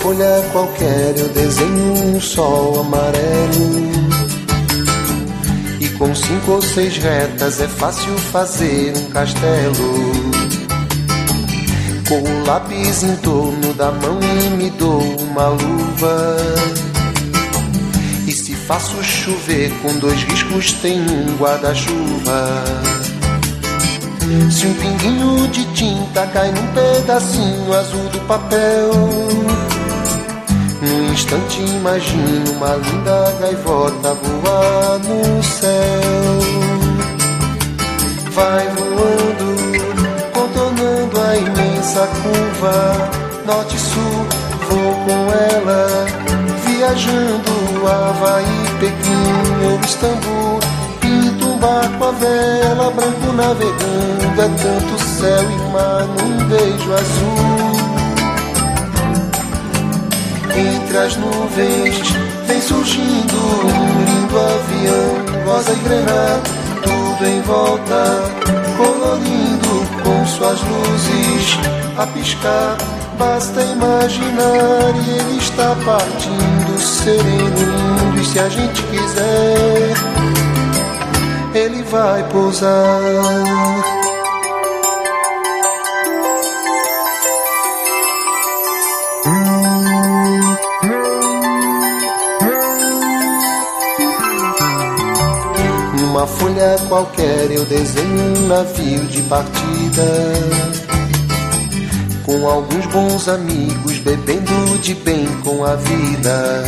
folha qualquer eu desenho um sol amarelo, e com 5 ou 6 retas é fácil fazer um castelo. Com o lápis em torno da mão e me dou uma luva, e se faço chover com 2 riscos tem um guarda-chuva. Se um pinguinho de tinta cai num pedacinho azul do papel, num instante imagino uma linda gaivota voar no céu. Vai voando, contornando a imensa curva, norte-sul, vou com ela, viajando Havaí, Pequim ou Istambul. Pinto um barco à vela, branco navegando, é tanto céu e mar num beijo azul. Entre as nuvens vem surgindo um lindo avião, rosa e grená, tudo em volta, colorindo com suas luzes a piscar. Basta imaginar e ele está partindo, sereno, lindo, e se a gente quiser, ele vai pousar. Numa folha qualquer eu desenho um navio de partida, com alguns bons amigos bebendo de bem com a vida.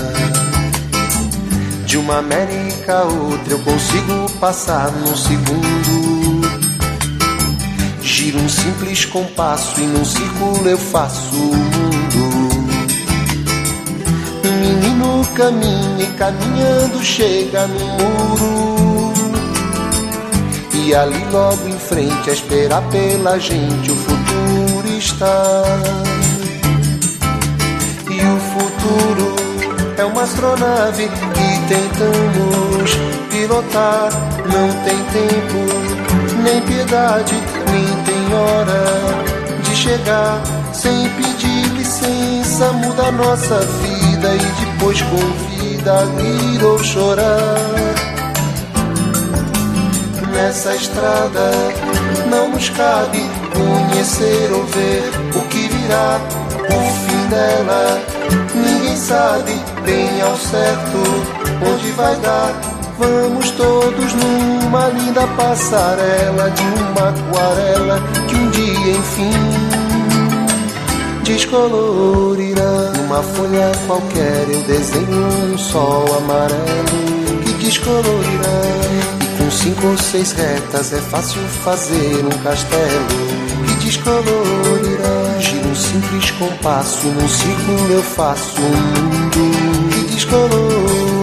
De uma América a outra eu consigo passar num segundo. Giro um simples compasso e num círculo eu faço o mundo. Um menino caminha e caminhando chega no muro, e ali logo em frente a esperar pela gente o futuro está. E o futuro é uma astronave que tentamos pilotar. Não tem tempo, nem piedade, nem tem hora de chegar. Sem pedir licença muda a nossa vida e depois convida a rir ou chorar. Nessa estrada não nos cabe conhecer ou ver o que virá, o fim dela. Ninguém sabe bem ao certo onde vai dar. Vamos todos numa linda passarela de uma aquarela que um dia enfim descolorirá. Numa folha qualquer eu desenho um sol amarelo que descolorirá, e com 5 ou 6 retas é fácil fazer um castelo que descolorirá. Giro um simples compasso, num círculo eu faço um mundo que descolorirá.